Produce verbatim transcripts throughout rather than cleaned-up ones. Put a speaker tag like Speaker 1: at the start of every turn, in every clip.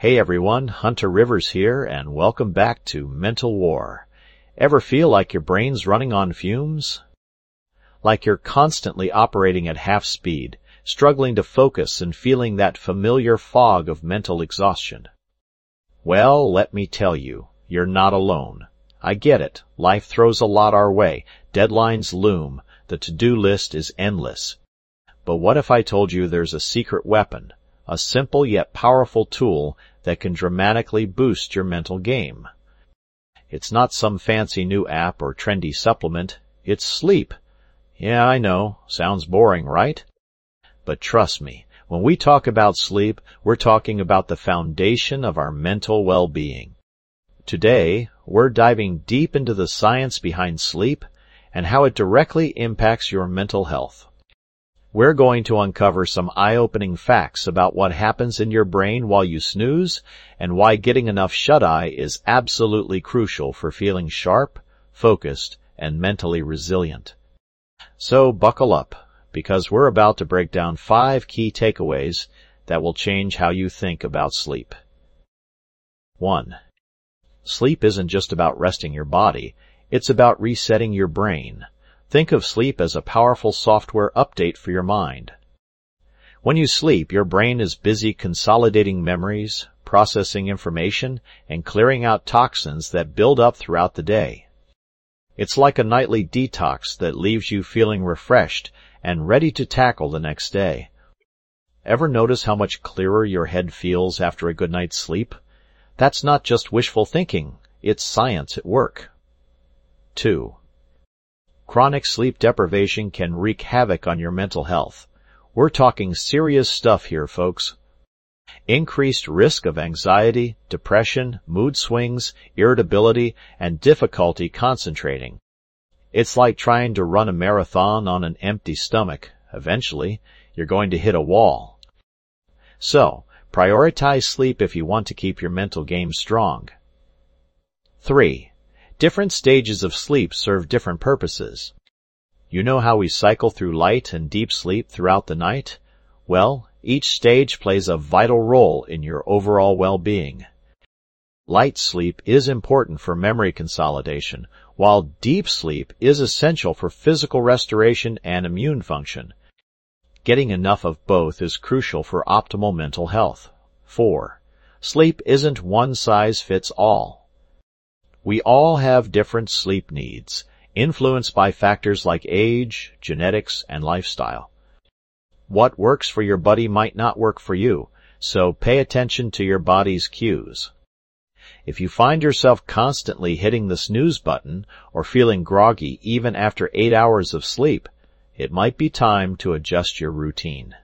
Speaker 1: Hey everyone, Hunter Rivers here, and welcome back to Mental War. Ever feel like your brain's running on fumes? Like you're constantly operating at half speed, struggling to focus and feeling that familiar fog of mental exhaustion? Well, let me tell you, you're not alone. I get it. Life throws a lot our way. Deadlines loom. The to-do list is endless. But what if I told you there's a secret weapon, a simple yet powerful tool that can dramatically boost your mental game? It's not some fancy new app or trendy supplement. It's sleep. Yeah, I know. Sounds boring, right? But trust me, when we talk about sleep, we're talking about the foundation of our mental well-being. Today, we're diving deep into the science behind sleep and how it directly impacts your mental health. We're going to uncover some eye-opening facts about what happens in your brain while you snooze and why getting enough shut-eye is absolutely crucial for feeling sharp, focused, and mentally resilient. So buckle up, because we're about to break down five key takeaways that will change how you think about sleep. One. Sleep isn't just about resting your body, it's about resetting your brain. Think of sleep as a powerful software update for your mind. When you sleep, your brain is busy consolidating memories, processing information, and clearing out toxins that build up throughout the day. It's like a nightly detox that leaves you feeling refreshed and ready to tackle the next day. Ever notice how much clearer your head feels after a good night's sleep? That's not just wishful thinking, it's science at work. Two. Chronic sleep deprivation can wreak havoc on your mental health. We're talking serious stuff here, folks. Increased risk of anxiety, depression, mood swings, irritability, and difficulty concentrating. It's like trying to run a marathon on an empty stomach. Eventually, you're going to hit a wall. So, prioritize sleep if you want to keep your mental game strong. Three. Different stages of sleep serve different purposes. You know how we cycle through light and deep sleep throughout the night? Well, each stage plays a vital role in your overall well-being. Light sleep is important for memory consolidation, while deep sleep is essential for physical restoration and immune function. Getting enough of both is crucial for optimal mental health. Four. Sleep isn't one size fits all. We all have different sleep needs, influenced by factors like age, genetics, and lifestyle. What works for your buddy might not work for you, so pay attention to your body's cues. If you find yourself constantly hitting the snooze button or feeling groggy even after eight hours of sleep, it might be time to adjust your routine.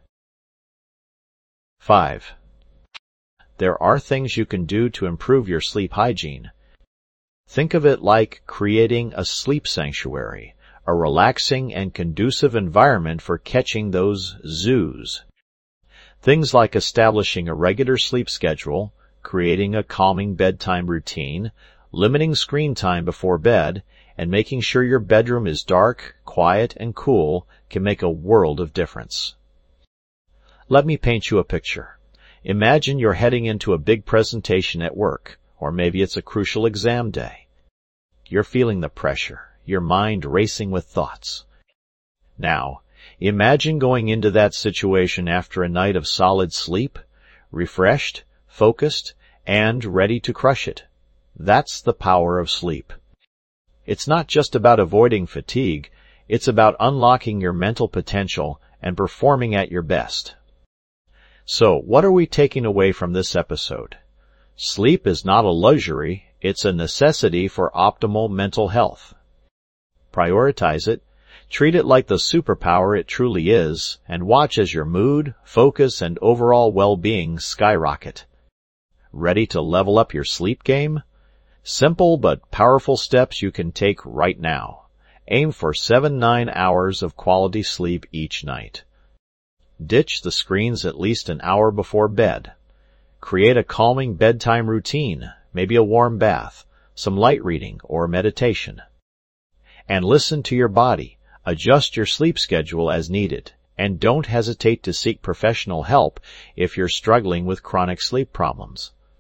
Speaker 1: Five. There are things you can do to improve your sleep hygiene. Think of it like creating a sleep sanctuary, a relaxing and conducive environment for catching those zoos. Things like establishing a regular sleep schedule, creating a calming bedtime routine, limiting screen time before bed, and making sure your bedroom is dark, quiet, and cool can make a world of difference. Let me paint you a picture. Imagine you're heading into a big presentation at work, or maybe it's a crucial exam day. You're feeling the pressure, your mind racing with thoughts. Now, imagine going into that situation after a night of solid sleep, refreshed, focused, and ready to crush it. That's the power of sleep. It's not just about avoiding fatigue, it's about unlocking your mental potential and performing at your best. So, what are we taking away from this episode? Sleep is not a luxury, it's a necessity for optimal mental health. Prioritize it, treat it like the superpower it truly is, and watch as your mood, focus, and overall well-being skyrocket. Ready to level up your sleep game? Simple but powerful steps you can take right now. Aim for seven to nine hours of quality sleep each night. Ditch the screens at least an hour before bed. Create a calming bedtime routine, maybe a warm bath, some light reading, or meditation. And listen to your body. Adjust your sleep schedule as needed, and don't hesitate to seek professional help if you're struggling with chronic sleep problems.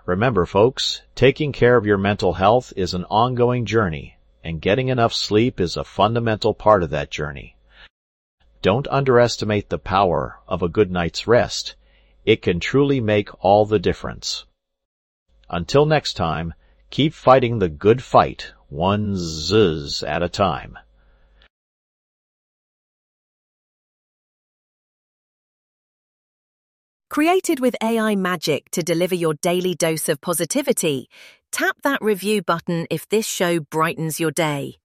Speaker 1: Remember, folks, taking care of your mental health is an ongoing journey, and getting enough sleep is a fundamental part of that journey. Don't underestimate the power of a good night's rest. It can truly make all the difference. Until next time, keep fighting the good fight, one zzz at a time.
Speaker 2: Created with A I magic to deliver your daily dose of positivity, tap that review button if this show brightens your day.